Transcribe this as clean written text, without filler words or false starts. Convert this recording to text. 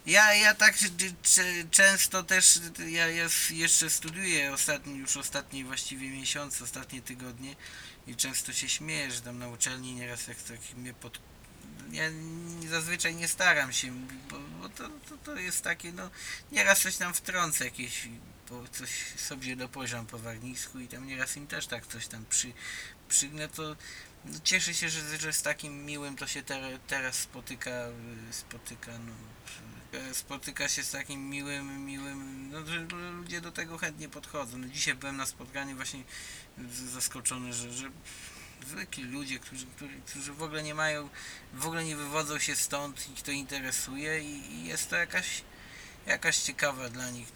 Ja tak często też, ja jeszcze studiuję już ostatnie właściwie miesiące, ostatnie tygodnie i często się śmieję, że tam na uczelni nieraz jak tak mnie ja zazwyczaj nie staram się, bo to jest takie, no nieraz coś tam wtrącę jakieś, bo coś sobie dopożam po warnisku i tam nieraz im też tak coś tam przygnę, to no, cieszę się, że z takim miłym to się teraz spotyka, no, spotyka się z takim miłym, no, że ludzie do tego chętnie podchodzą. No, dzisiaj byłem na spotkaniu właśnie zaskoczony, że zwykli ludzie, którzy w ogóle nie mają, w ogóle nie wywodzą się stąd, ich to interesuje i jest to jakaś ciekawa dla nich